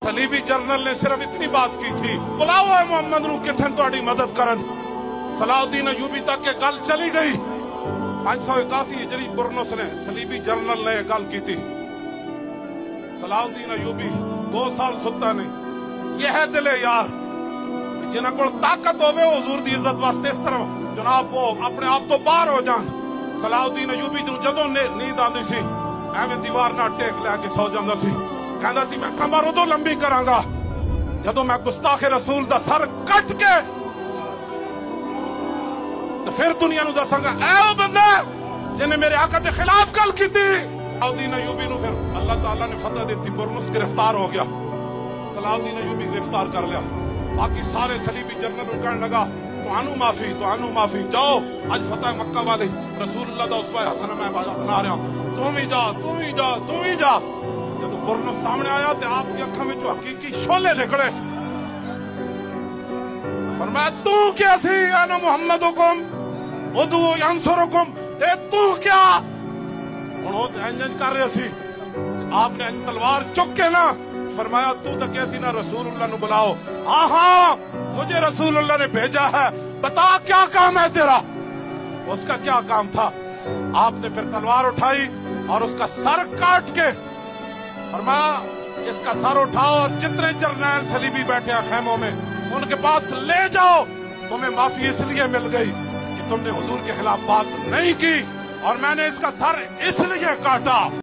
सलीबी general ने सिर्फ इतनी बात की थी, बुलाओ है मोहम्मद नू किथन तुम्हारी मदद करन। सलाउद्दीन अयूबी तक के गल चली गई। 581 हिजरी बुरनुस ने सलीबी जनरल ने गल की थी। सलाउद्दीन अयूबी 2 साल सुता नहीं। यह है दिले यार जिन्हां कोल ताकत होवे हुजूर दी इज्जत वास्ते इस तरह जनाब वो अपने आप तो बाहर हो जान। सलाउद्दीन अयूबी नूं जदों नींद आंदी सी एवें दीवार नाल टेक लै के सौ जांदा सी। कहंदा सी मैं कमर उदों लंबी करांगा जदों मैं गुस्ताखे रसूल दा सर कट के तो फिर दुनिया नूं दसांगा ऐ ओ बंदा जिन्हें मेरे आका दे खिलाफ गल कीती। सलाउद्दीन अयूबी नूं फिर अल्लाह ताला ने फतह दी। बुरनुस गिरफ्तार हो गया। सलाउद्दीन अयूबी गिरफ्तार कर लिया। बाकी सारे सलीबी जनरल कहने लगा तुहानू माफी जाओ अज फतह मक्का वाले रसूलुल्लाह दा उसवा हसन मैं बना रहा तू ही जा। जब बुरनुस सामने आया तो आपकी अखां में हकीकी शोले निकले। फरमाया तू क्या सी अना मुहम्मद हुकुम उदू यंसुरुकुम, ए तू क्या हुण ओ इंज कर रहे सी। आपने तलवार चुक के ना फरमाया तू तो कैसी ना रसूलुल्लाह नु बुलाओ। हाँ मुझे रसूलुल्लाह ने भेजा है, बता क्या काम है तेरा। उसका क्या काम था? आपने फिर तलवार उठाई और उसका सर काट के फरमाया इसका सर उठाओ और जितने जर्नैल सलीबी बैठे हैं खैमों में उनके पास ले जाओ। तुम्हें माफी इसलिए मिल गई कि तुमने हुजूर के खिलाफ बात नहीं की और मैंने इसका सर इसलिए काटा।